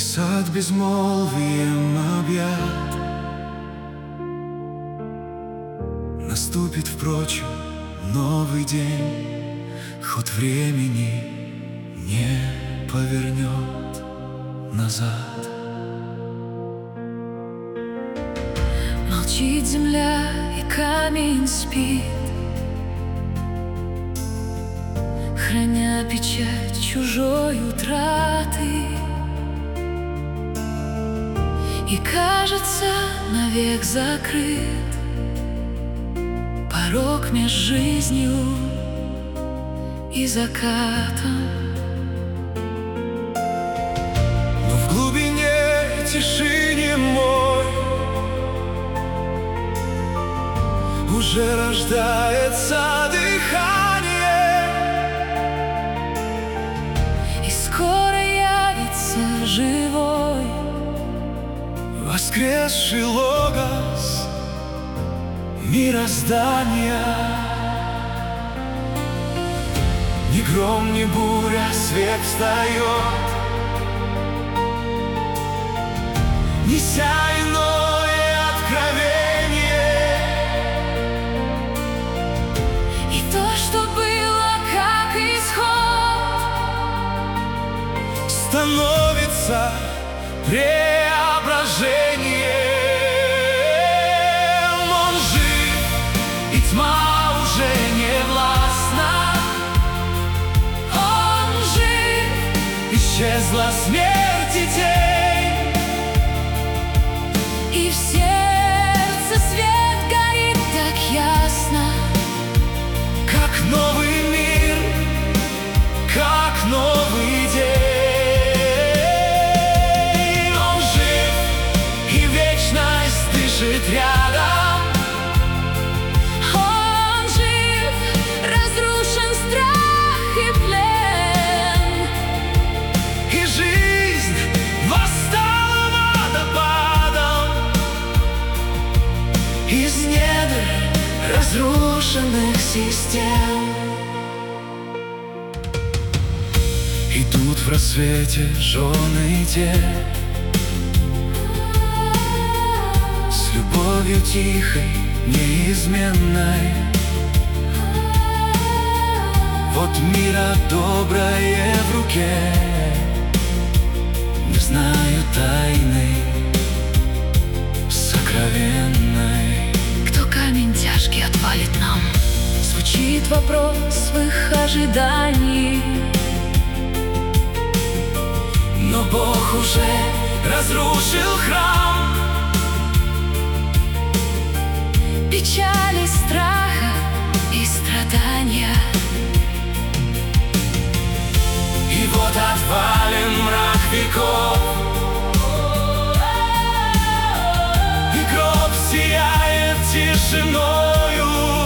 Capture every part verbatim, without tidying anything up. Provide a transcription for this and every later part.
сад безмолвием объят. Наступит, впрочем, новый день, ход времени не повернет назад. Молчит земля, и камень спит, храня печать чужой утраты. И кажется, навек закрыт порог меж жизнью и закатом. Но в глубине тиши немой уже рождается дыхание, и скоро явится живой воскресший логос мироздания. Ни гром, ни буря, свет встает, неся иное откровение. И то, что было как исход, становится преображением. Он жив, и тьма уже не властна. Он жив, Исчезла смерть и тень, и в сердце свет горит так ясно, как новый мир, как новый день. Он жив, и вечность дышит рядом. он жив, разрушен страх и плен, И жизнь восстала водопадом из недр разрушенных систем. Идут в рассвете жены и те, с любовью тихой, неизменной. Вот мира доброе в руке, не знаю тайны сокровенной. кто камень тяжкий отвалит нам? Звучит вопрос в их ожидании, Но Бог уже разрушил храм. печали, страха и страдания. И вот отвален мрак веков, и гроб сияет тишиною,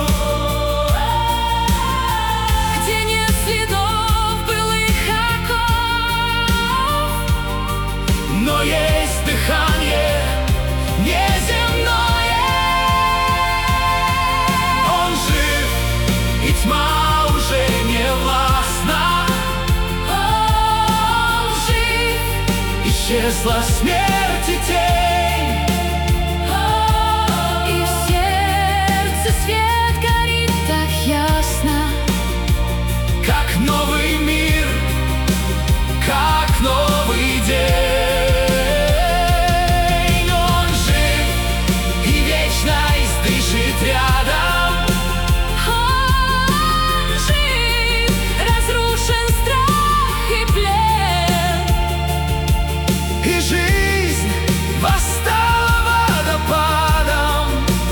Где нет следов былых оков, но есть дыхание неземное. Он жив, и тьма уже не властна. он жив, Исчезла смерть и тень, и в сердце свет горит так ясно, как новый мир, как новый день. Он жив, и вечность дышит рядом. он жив, разрушен страх и плен, И жизнь восстала водопадом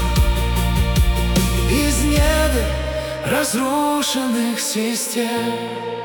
из недр разрушенных систем.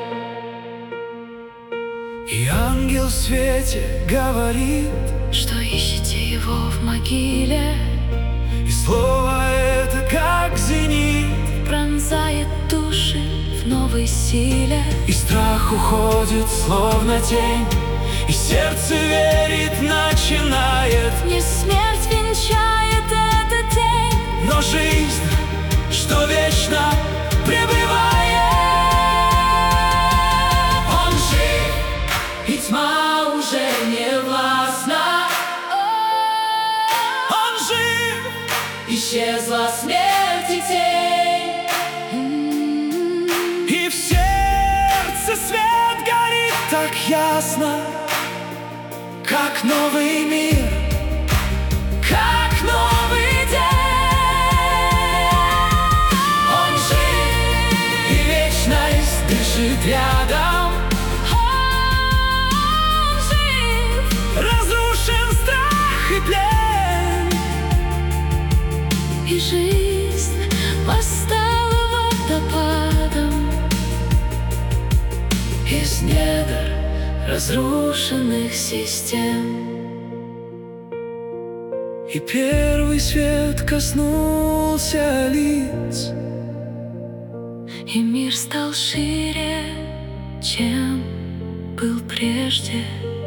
И ангел в свете говорит, что ищете его в могиле, и слово это как зенит, пронзает души в новой силе. и страх уходит словно тень, и сердце верит, начинает. Не смерть венчает этот день, Но жизнь, что вечно пребывает. Он жив, и тьма уже не власть. исчезла смерть и тень. И в сердце свет горит так ясно, как новый мир, Как новый день. Он жив, и вечность дышит рядом. он жив, Разрушен страх и плен, и жизнь восстала водопадом из недр разрушенных систем. и первый свет коснулся лиц, И мир стал шире, чем был прежде.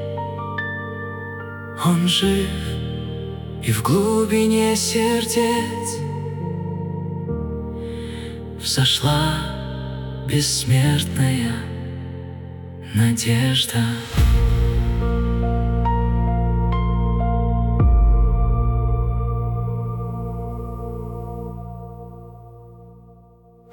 он жив, и в глубине сердец взошла бессмертная надежда.